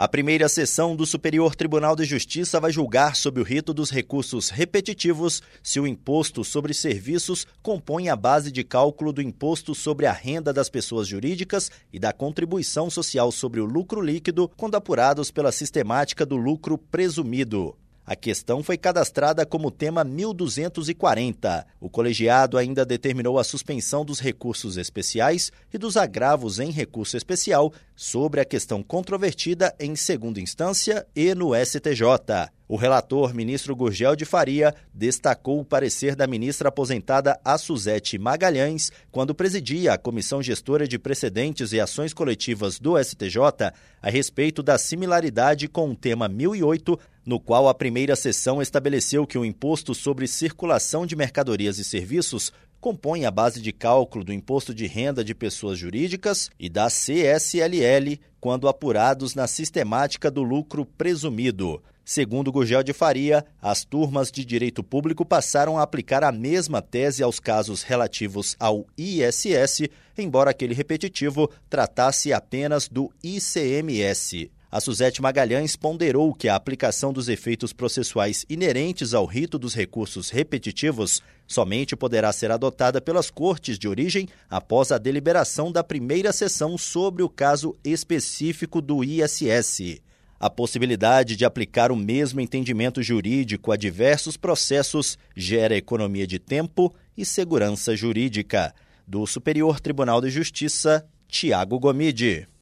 A primeira sessão do Superior Tribunal de Justiça vai julgar sob o rito dos recursos repetitivos se o imposto sobre serviços compõe a base de cálculo do imposto sobre a renda das pessoas jurídicas e da contribuição social sobre o lucro líquido, quando apurados pela sistemática do lucro presumido. A questão foi cadastrada como tema 1240. O colegiado ainda determinou a suspensão dos recursos especiais e dos agravos em recurso especial sobre a questão controvertida em segunda instância e no STJ. O relator, ministro Gurgel de Faria, destacou o parecer da ministra aposentada Suzete Magalhães, quando presidia a Comissão Gestora de Precedentes e Ações Coletivas do STJ, a respeito da similaridade com o tema 1008, no qual a primeira sessão estabeleceu que o imposto sobre circulação de mercadorias e serviços compõe a base de cálculo do imposto de renda de pessoas jurídicas e da CSLL, quando apurados na sistemática do lucro presumido. Segundo Gurgel de Faria, as turmas de direito público passaram a aplicar a mesma tese aos casos relativos ao ISS, embora aquele repetitivo tratasse apenas do ICMS. A Suzete Magalhães ponderou que a aplicação dos efeitos processuais inerentes ao rito dos recursos repetitivos somente poderá ser adotada pelas cortes de origem após a deliberação da primeira sessão sobre o caso específico do ISS. A possibilidade de aplicar o mesmo entendimento jurídico a diversos processos gera economia de tempo e segurança jurídica. Do Superior Tribunal de Justiça, Tiago Gomide.